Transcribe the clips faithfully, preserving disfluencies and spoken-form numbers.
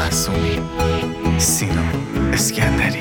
معصومی، سینا اسکندری.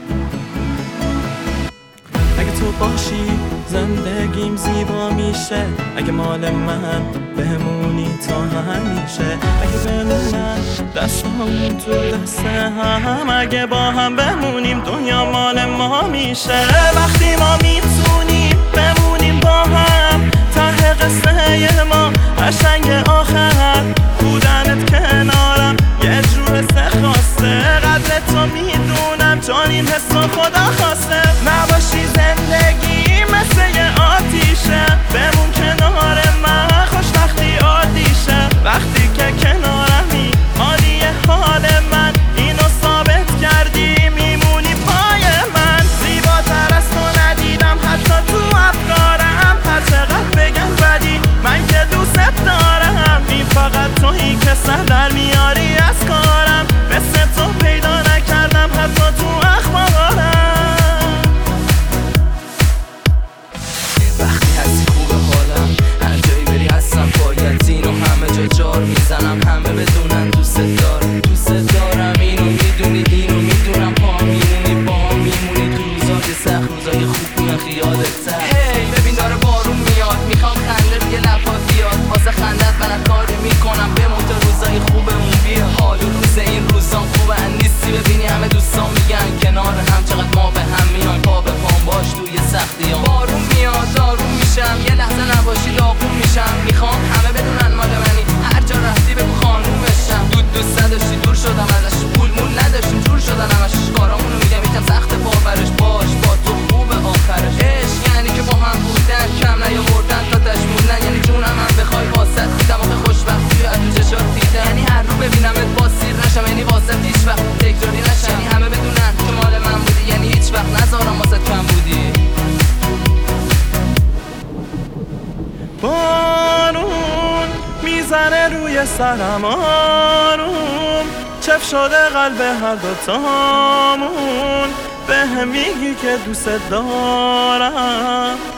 اگه تو باشی زندگیم زیبا میشه، اگه مال من بمونی تا همیشه، اگه بمونن دستامون تو دست هم، اگه با هم بمونیم دنیا مال ما میشه. وقتی ما میتونیم بمونیم با هم، ته قصه ما قشنگ آخر بودنت کنارم یه جور سخواسته. قدر تو میدونم چون این حس خدا خواسته. نباشی زندگی مثل یه آتیشه، بمون کنار من خوشبختی عادیشه. وقتی که کنارمی عالیه حال من، اینو ثابت کردی میمونی پای من. زیباتر از تو ندیدم حتی تو افکارم، هر چقدر بگم بدی من که دوست دارم. این فقط تویی که سر در میاری از کارم، مثل تو پیدا نکردم حتی تو اخبارم. وقتی هستی خوبه حالم، هر جایی بری هستم باید اینو همه جا جار میزنم، همه بدونن دوست دارم دوست دارم. اینو میدونی اینو میدونم، پا میمونی با هم میمونی تو روزای سخت، روزای خوب میان خیالت سر. هی ببین داره بارون میاد، میخوام خنده روی لبات بیاد، واسه خندت من کاری میکنم بمون تا روزای خوبمون بیاد. حال و روز این روزام خوبه نیستی، ببینی همه دوستان میگن کنار هم چقدر ما به هم میایم، پا به پام باش توی سختیام. بارون میاد داروم میشم، یه لحظه نباشی داغون میشم. میخوام همه بدونن مال منی، هر جا رفتی بگو خانومشم. دود دوست نداشتی دور شدم ازش، پول مول نداشتیم جور شدن همش. کارامونو میگم یکم سخت باورش، باش با تو خوبه آخرش. عشق یعنی که با هم بودن، کم نیاوردن تا تاش موندن. یعنی جونم هم بخوای واسط دماغ خوشبختی و از تو چشات دیدن. یعنی هر رو ببینمت با سیر نشم، یعنی واسط هیچ وقت تکراری نشم. یعنی همه بدونن که مال من بودی، یعنی هیچ وقت نذارم واسط کم بودی. بارون میزنه روی سرم آروم، چف شده قلب هر دوتامون. به هم میگی که دوست دارم،